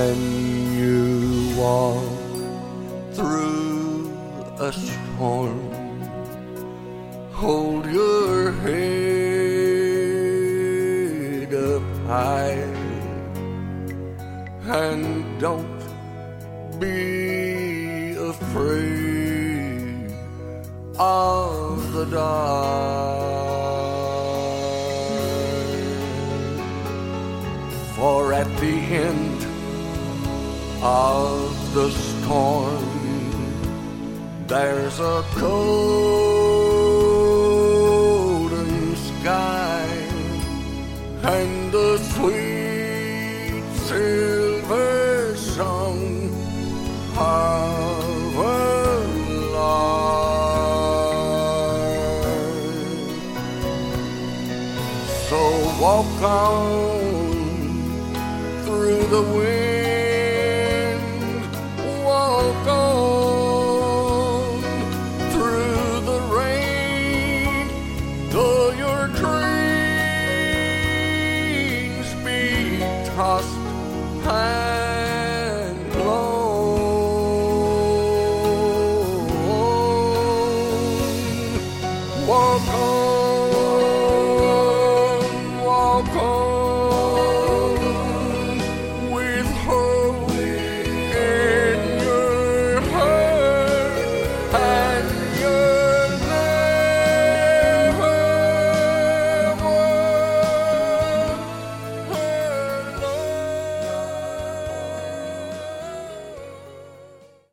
when you walk through a storm, hold your head up high and don't be afraid of the dark. For at the end of the storm, there's a golden sky and the sweet silver song of a lark. So walk on through the wind